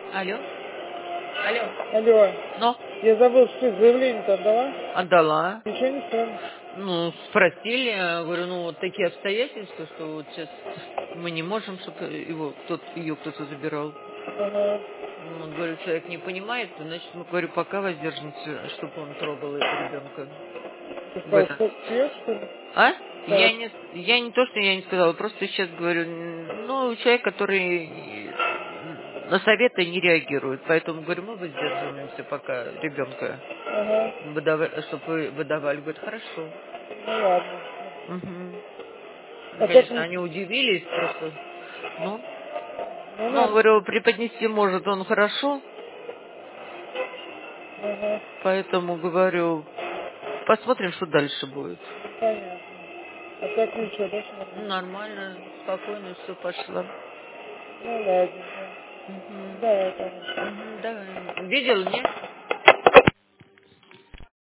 Алло? Алло? Алло, Ну? я забыл, что заявление-то отдала? Отдала. Ничего не сказали? Ну, спросили, я говорю, ну, вот такие обстоятельства, что вот сейчас мы не можем, чтобы его ее кто-то забирал. Ага. Ну, вот, говорю, человек не понимает, значит, мы, говорю, пока воздержимся, чтобы он трогал ребенка. Ты В сказал, этом. что пьешь, что ли? А? Да. Я не то, что я не сказала, просто сейчас говорю, ну, человек, который на советы не реагирует, поэтому, говорю, мы воздерживаемся пока ребенка, Ага. чтобы вы выдавали. Говорит, хорошо. Ну ладно. Угу. А как Конечно, не... они удивились просто. Ну, Ну ну, ладно. говорю, преподнести может он хорошо, Ага. поэтому, говорю, посмотрим, что дальше будет. Понятно. А так ничего, да, все нормально? Нормально, спокойно все пошло. Ну ладненько. Угу. Давай, конечно. Угу, давай. Видел, нет?